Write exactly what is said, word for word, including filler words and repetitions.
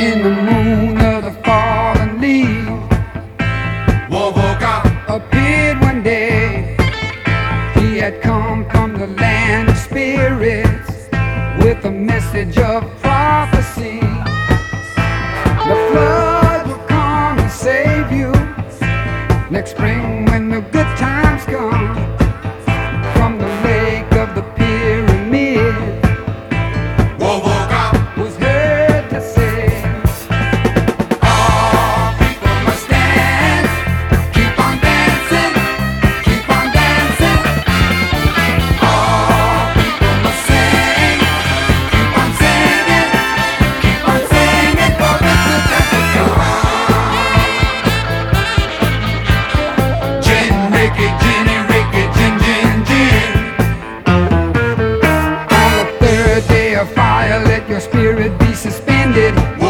in the moon of the fallen leaf. Wovoka Appeared one day. He had come from the land of spirits with a message of prophecy. The flood will come and save you next spring when the good times come. From the lake of the pyramid Wovoka was heard to say, all people must stand. keep on dancing, keep on dancing. All people must sing. Keep on singing, keep on singing for the good times to come. Gin, Ricky, Ginny, Ricky, Gin, Gin, Gin. On the third day of fire, let your spirit be suspended.